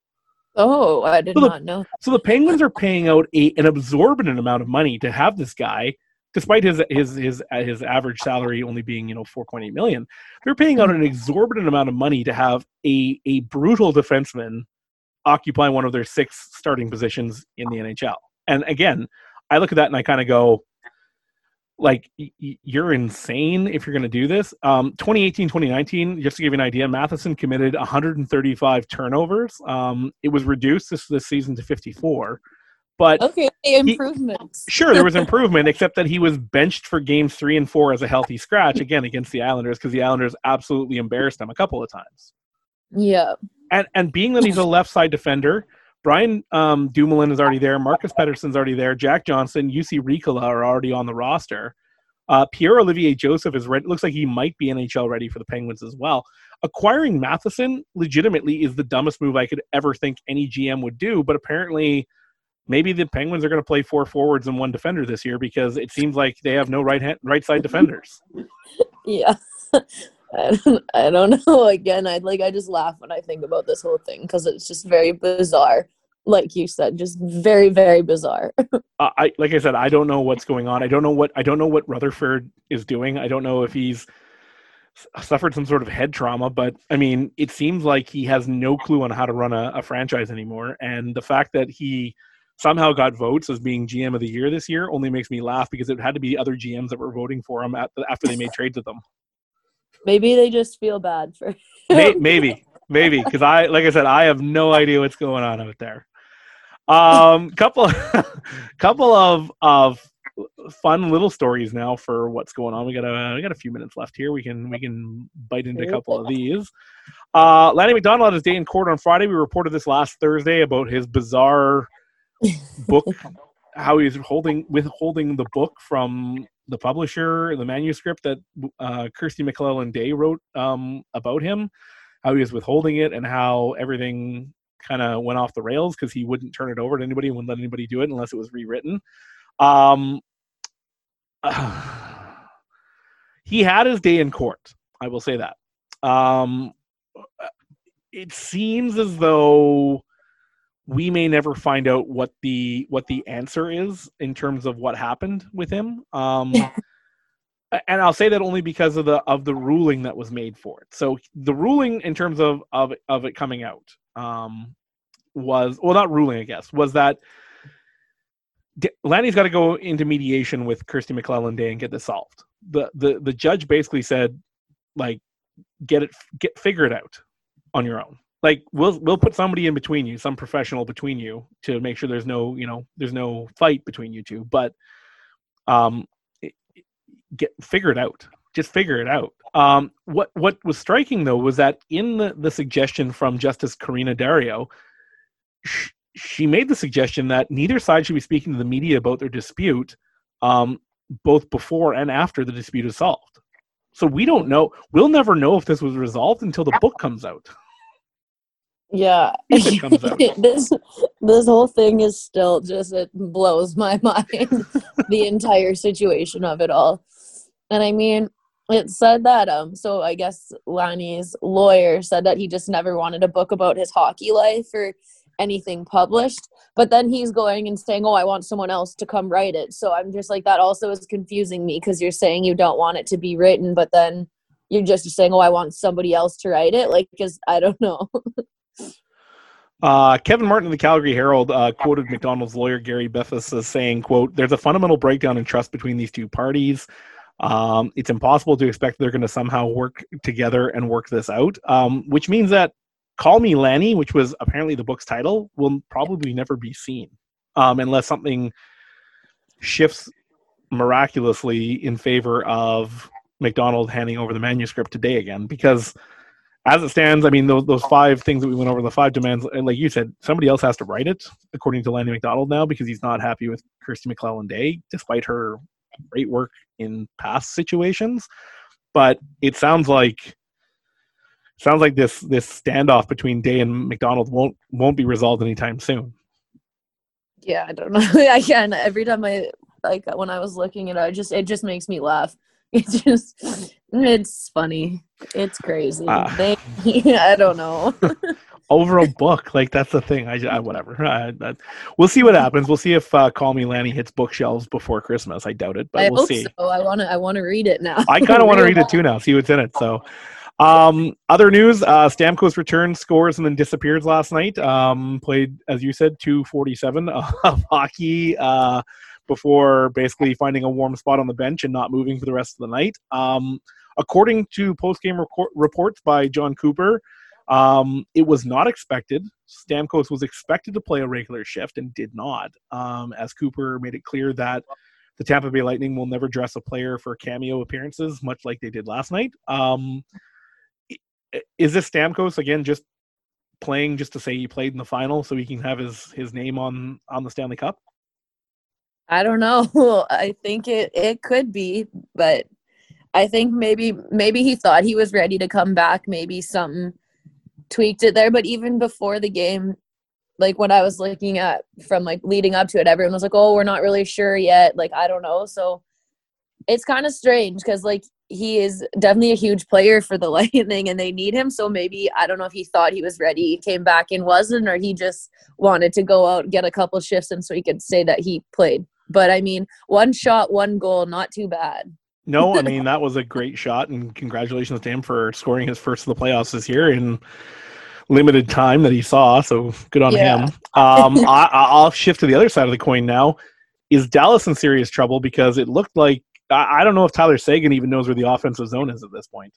Oh, I did so the, not know. So the Penguins are paying out a, an absorbent amount of money to have this guy, despite his his his his average salary only being, you know, four point eight million. They're paying out an exorbitant amount of money to have a a brutal defenseman occupy one of their six starting positions in the N H L. And again, I look at that and I kind of go, like, y- you're insane if you're going to do this. Um, twenty eighteen twenty nineteen, just to give you an idea, Matheson committed one hundred thirty-five turnovers. Um, it was reduced this this season to fifty-four. But okay, improvements. He, sure, there was improvement, except that he was benched for games three and four as a healthy scratch, again, against the Islanders, because the Islanders absolutely embarrassed him a couple of times. Yeah. And and being that he's a left side defender, Brian um, Dumoulin is already there, Marcus Pettersson's already there, Jack Johnson, U C Ricola are already on the roster. Uh, Pierre-Olivier Joseph is ready. Looks like he might be N H L ready for the Penguins as well. Acquiring Matheson legitimately is the dumbest move I could ever think any G M would do, but apparently maybe the Penguins are going to play four forwards and one defender this year because it seems like they have no right hand, right side defenders. Yeah. I don't, I don't know. Again, I like I just laugh when I think about this whole thing because it's just very bizarre. Like you said, just very, very bizarre. uh, I like I said, I don't know what's going on. I don't know what I don't know what Rutherford is doing. I don't know if he's suffered some sort of head trauma, but I mean, it seems like he has no clue on how to run a, a franchise anymore. And the fact that he somehow got votes as being G M of the year this year only makes me laugh because it had to be other G Ms that were voting for him at the, after they made trades with them. Maybe they just feel bad for him. Maybe, maybe, because I, like I said, I have no idea what's going on out there. Um, couple, couple of of fun little stories now for what's going on. We got a we got a few minutes left here. We can we can bite into a couple of these. Uh, Lanny McDonald had his day in court on Friday. We reported this last Thursday about his bizarre book, how he's holding withholding the book from the publisher, the manuscript that uh, Kirsty McClellan Day wrote um, about him, how he was withholding it, and how everything kind of went off the rails because he wouldn't turn it over to anybody, wouldn't let anybody do it unless it was rewritten. Um, uh, he had his day in court. I will say that. Um, it seems as though we may never find out what the what the answer is in terms of what happened with him. Um, and I'll say that only because of the of the ruling that was made for it. So the ruling in terms of of, of it coming out um, was, well, not ruling, I guess, was that D- Lanny's got to go into mediation with Kirsty McClellan Day and get this solved. The the the judge basically said, like, get it get figure it out on your own. Like, we'll we'll put somebody in between you, some professional between you, to make sure there's no, you know, there's no fight between you two. But um, it, get figure it out. Just figure it out. Um, what what was striking though was that in the, the suggestion from Justice Karina Dario, sh- she made the suggestion that neither side should be speaking to the media about their dispute, um, both before and after the dispute is solved. So we don't know. We'll never know if this was resolved until the book comes out. Yeah, this this whole thing is still just, it blows my mind, the entire situation of it all. And I mean, it said that, um, so I guess Lanny's lawyer said that he just never wanted a book about his hockey life or anything published, but then he's going and saying, oh, I want someone else to come write it. So I'm just like, that also is confusing me, because you're saying you don't want it to be written, but then you're just saying, oh, I want somebody else to write it. Like, because I don't know. Uh, Kevin Martin of the Calgary Herald uh, quoted McDonald's lawyer Gary Bethus as saying, quote, "There's a fundamental breakdown in trust between these two parties. Um, it's impossible to expect they're going to somehow work together and work this out," um, which means that Call Me Lanny, which was apparently the book's title, will probably never be seen um, unless something shifts miraculously in favor of McDonald handing over the manuscript today again. Because as it stands, I mean, those, those five things that we went over, the five demands, and like you said, somebody else has to write it, according to Lanny McDonald now, because he's not happy with Kirsty McClellan Day, despite her great work in past situations. But it sounds like sounds like this this standoff between Day and McDonald won't won't be resolved anytime soon. Yeah, I don't know. I can every time I like when I was looking at it, I just it just makes me laugh. It's just it's funny. It's crazy. Uh, they, I don't know. Over a book, like that's the thing. I, I whatever. I, I, we'll see what happens. We'll see if uh, Call Me Lanny hits bookshelves before Christmas. I doubt it, but I we'll hope see. So. I want to. I want to read it now. I kind of want to read it too now. See what's in it. So, um, other news: uh, Stamkos returned, scores, and then disappears last night. Um, played, as you said, two forty-seven of hockey uh, before basically finding a warm spot on the bench and not moving for the rest of the night. Um, according to post-game rec- reports by John Cooper. Um, it was not expected. Stamkos was expected to play a regular shift and did not, um, as Cooper made it clear that the Tampa Bay Lightning will never dress a player for cameo appearances, much like they did last night. Um, is this Stamkos, again, just playing just to say he played in the final so he can have his, his name on, on the Stanley Cup? I don't know. I think it, it could be, but I think maybe maybe he thought he was ready to come back. Maybe something tweaked it there, but even before the game, like when I was looking at from like leading up to it, everyone was like, oh, we're not really sure yet, like I don't know. So it's kind of strange because like he is definitely a huge player for the Lightning and they need him. So maybe I don't know if he thought he was ready, he came back and wasn't, or he just wanted to go out, get a couple shifts in so he could say that he played. But I mean, one shot, one goal, not too bad. No, I mean, that was a great shot, and congratulations to him for scoring his first of the playoffs this year in limited time that he saw, so good on yeah. him. Um, I, I'll shift to the other side of the coin now. Is Dallas in serious trouble? Because it looked like, I, I don't know if Tyler Seguin even knows where the offensive zone is at this point.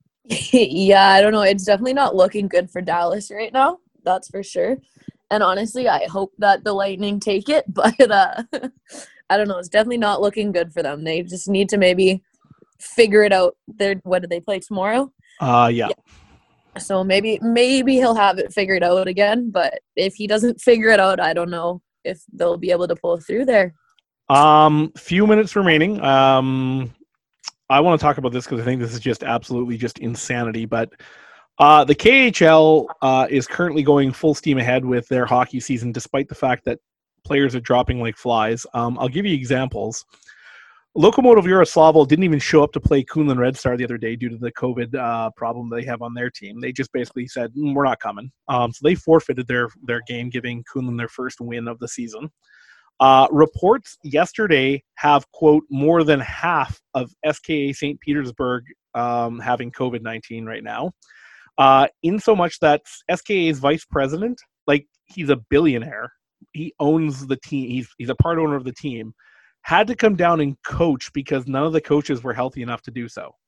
Yeah, I don't know. It's definitely not looking good for Dallas right now. That's for sure. And honestly, I hope that the Lightning take it, but uh, I don't know. It's definitely not looking good for them. They just need to maybe figure it out. They're, what do they play tomorrow? Uh, yeah. yeah. So maybe maybe he'll have it figured out again. But if he doesn't figure it out, I don't know if they'll be able to pull through there. Um, few minutes remaining. Um, I want to talk about this because I think this is just absolutely just insanity. But uh, the K H L uh, is currently going full steam ahead with their hockey season, despite the fact that players are dropping like flies. Um, I'll give you examples. Lokomotiv Yaroslavl didn't even show up to play Kunlun Red Star the other day due to the COVID uh, problem they have on their team. They just basically said, mm, we're not coming. Um, so they forfeited their, their game, giving Kunlun their first win of the season. Uh, reports yesterday have, quote, more than half of S K A Saint Petersburg um, having COVID nineteen right now. Uh, in so much that S K A's vice president, like he's a billionaire, he owns the team, he's, he's a part owner of the team, had to come down and coach because none of the coaches were healthy enough to do so.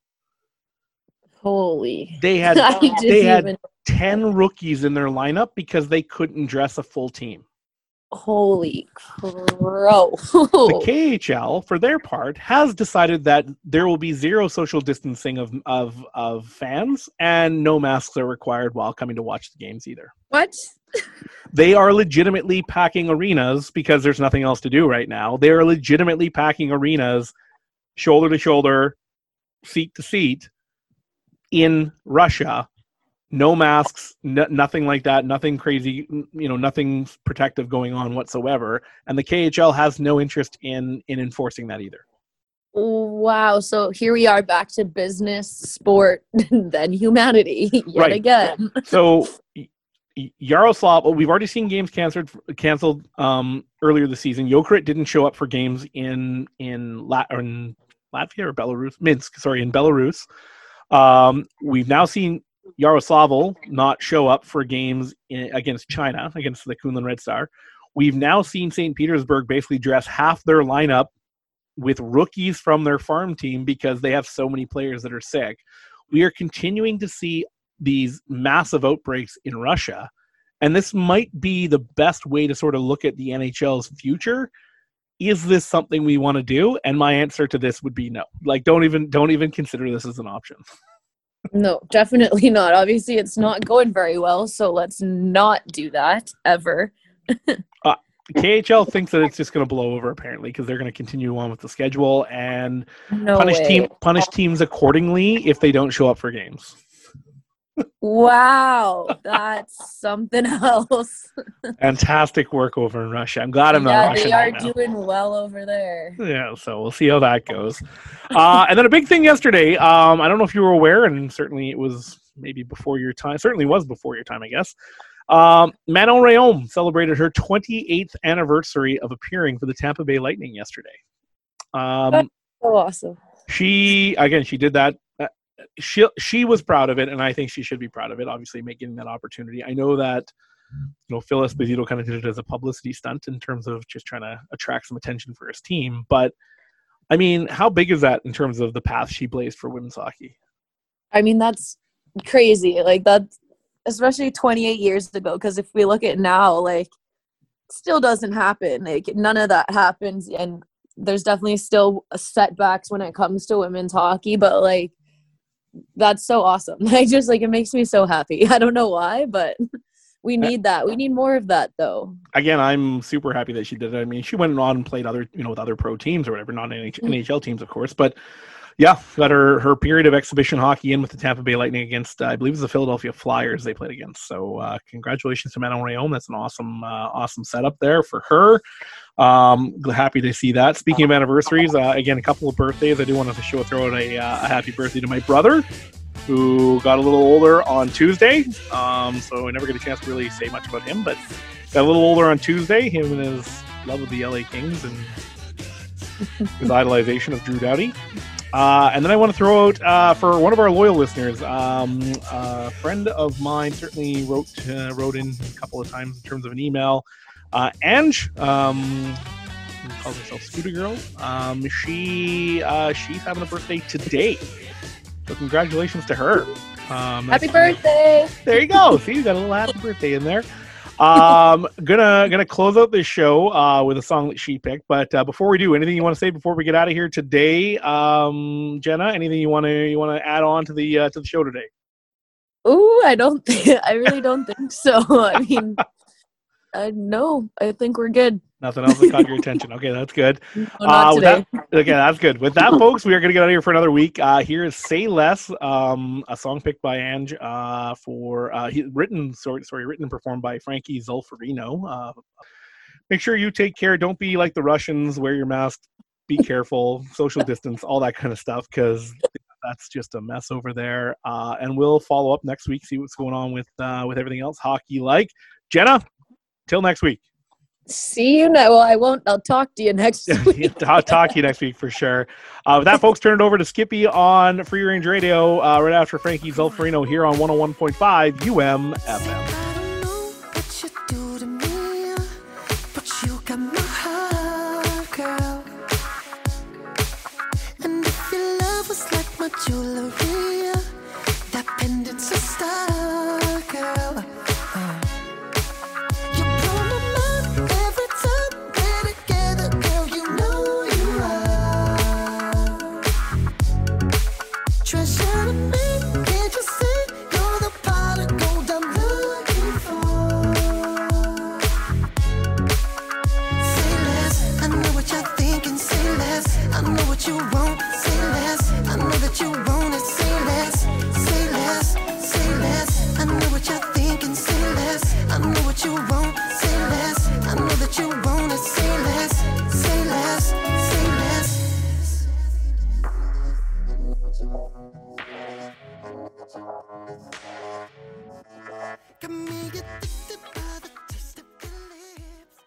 Holy. They had they had even... ten rookies in their lineup because they couldn't dress a full team. Holy crow. The K H L, for their part, has decided that there will be zero social distancing of, of, of fans and no masks are required while coming to watch the games either. What? They are legitimately packing arenas because there's nothing else to do right now. They are legitimately packing arenas shoulder to shoulder, seat to seat in Russia. No masks, n- nothing like that, nothing crazy, you know, nothing protective going on whatsoever. And the K H L has no interest in in enforcing that either. Wow. So here we are back to business, sport, then humanity yet right. again. So Yaroslav, well, we've already seen games canceled canceled um, earlier this season. Jokerit didn't show up for games in in, La- or in Latvia or Belarus, Minsk, sorry, in Belarus. Um, we've now seen Yaroslavl not show up for games in, against China, against the Kunlun Red Star. We've now seen Saint Petersburg basically dress half their lineup with rookies from their farm team because they have so many players that are sick. We are continuing to see these massive outbreaks in Russia. And this might be the best way to sort of look at the N H L's future. Is this something we want to do? And my answer to this would be no. Like, don't even don't even consider this as an option. No, definitely not. Obviously, it's not going very well, so let's not do that ever. uh, K H L thinks that it's just going to blow over, apparently, because they're going to continue on with the schedule and No punish way. team punish teams accordingly if they don't show up for games. Wow, that's something else. Fantastic work over in Russia. I'm glad I'm yeah, not Russian they are right now. doing well over there. Yeah, so we'll see how that goes. Uh, and then a big thing yesterday. Um, I don't know if you were aware, and certainly it was maybe before your time. Certainly was before your time, I guess. Um, Manon Rhéaume celebrated her twenty-eighth anniversary of appearing for the Tampa Bay Lightning yesterday. Um, That's so awesome. She again, she did that. Uh, she she was proud of it, and I think she should be proud of it. Obviously, making that opportunity. I know that you know Phil Esposito kind of did it as a publicity stunt in terms of just trying to attract some attention for his team. But I mean, how big is that in terms of the path she blazed for women's hockey? I mean, that's crazy. Like that's especially twenty-eight years ago. Because if we look at now, like, it still doesn't happen. Like none of that happens, and there's definitely still setbacks when it comes to women's hockey. But like, that's so awesome. I just like it makes me so happy. I don't know why, but we need that. We need more of that, though. Again, I'm super happy that she did it. I mean, she went on and played other, you know, with other pro teams or whatever, not N H L teams, of course. But yeah, got her her period of exhibition hockey in with the Tampa Bay Lightning against, uh, I believe, it was the Philadelphia Flyers they played against. So uh, congratulations to Manon Rhéaume. That's an awesome, uh, awesome setup there for her. Um, happy to see that. Speaking of anniversaries, uh, again, a couple of birthdays. I do want to show throw out a, uh, a happy birthday to my brother, who got a little older on Tuesday. Um, so I never get a chance to really say much about him, but got a little older on Tuesday. Him and his love of the L A Kings and his idolization of Drew Doughty. Uh, and then I want to throw out uh, for one of our loyal listeners, um, a friend of mine certainly wrote uh, wrote in a couple of times in terms of an email. Uh, Ange, um, who calls herself Scooter Girl. Um, she uh, she's having a birthday today. So congratulations to her. Um, Happy birthday! There you go. See, you got a little happy birthday in there. Um, gonna gonna close out this show uh, with a song that she picked. But uh, before we do, anything you want to say before we get out of here today, um, Jenna? Anything you want to you want to add on to the uh, to the show today? Ooh, I don't. Think, I really don't think so. I mean, uh, no, I think we're good. Nothing else that caught your attention. Okay, that's good. No, not uh, with today. that, okay, that's good. With that, folks, we are going to get out of here for another week. Uh, here is "Say Less," um, a song picked by Ange uh, for uh, he, written, sorry, sorry, written and performed by Frankie Zolfarino. Uh, make sure you take care. Don't be like the Russians. Wear your mask. Be careful. Social distance. All that kind of stuff, because that's just a mess over there. Uh, and we'll follow up next week. See what's going on with uh, with everything else hockey like. Jenna, till next week. See you now. Well, I won't. I'll talk to you next week. I'll talk to you next week for sure. Uh, with that, folks, turn it over to Skippy on Free Range Radio uh, right after Frankie Zolfarino here on one oh one point five U M F M. I don't know what you do to me, but you got my heart, girl. And if your love was like my jewelry, that pendant's a star, girl. Uh. You blow my mind every time we're together, girl. You know you are treasure to me. Can't you see you're the pot of gold I'm looking for? Say less. I know what you're thinking. Say less. I know what you want. Say less. I know that you want it. Say less. Say less. Say less. I know what you're thinking. Say less. I know what you want. Say less. I know that you want it. Say less. Say less. Say less. Got me addicted by the taste of your lips.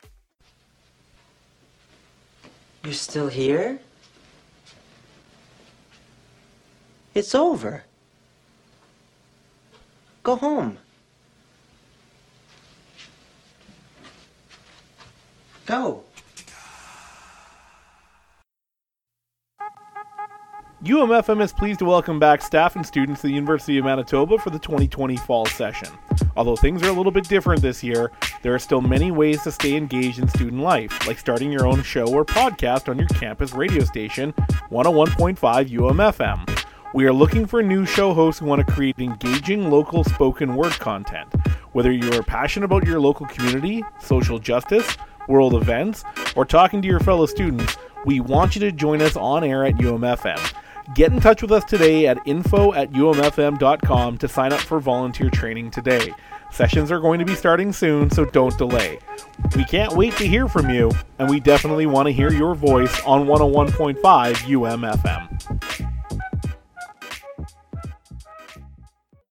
You're still here? It's over. Go home. Go. U M F M is pleased to welcome back staff and students to the University of Manitoba for the twenty twenty fall session. Although things are a little bit different this year, there are still many ways to stay engaged in student life, like starting your own show or podcast on your campus radio station, one oh one point five U M F M. We are looking for new show hosts who want to create engaging local spoken word content. Whether you are passionate about your local community, social justice, world events, or talking to your fellow students, we want you to join us on air at U M F M. Get in touch with us today at info at U M F M dot com to sign up for volunteer training today. Sessions are going to be starting soon, so don't delay. We can't wait to hear from you, and we definitely want to hear your voice on one oh one point five U M F M.